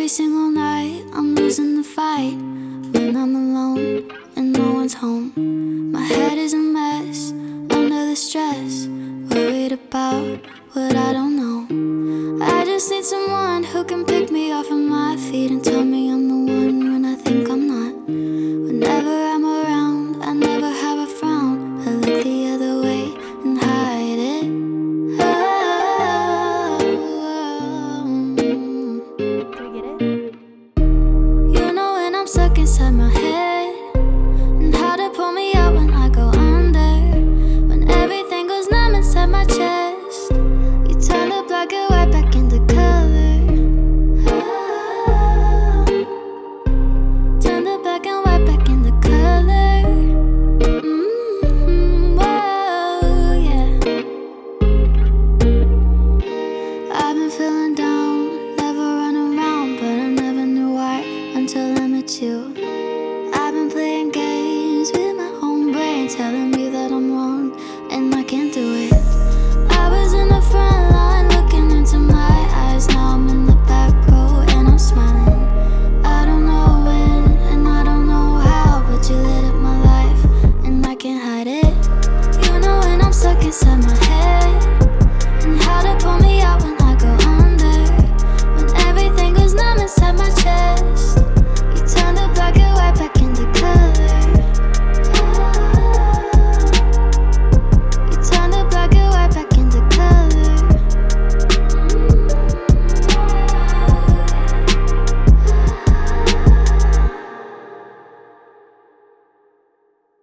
single night I'm losing the fight when I'm alone and no one's home. My head is a mess under the stress, worried about what I don't know. I just need someone who can pick me off of my feet and tell me I'm the one when I think I'm not. Whenever I'm around, I never have a frown. I look the other way and hide it. You know when I'm stuck inside my head, and how to pull me out when I go under. When everything goes numb inside my chest, you turn the black and white back into color. Turn the black and white back into color. Whoa, yeah. I've been feeling down, never run around, but I never knew why until I met you. I've been playing games with my own brain, telling me that I'm wrong and I can't do it. I was in the front line looking into my eyes, now I'm in the back row and I'm smiling. I don't know when and I don't know how, but you lit up my life and I can't hide it. You know when I'm stuck inside my head, and how to pull me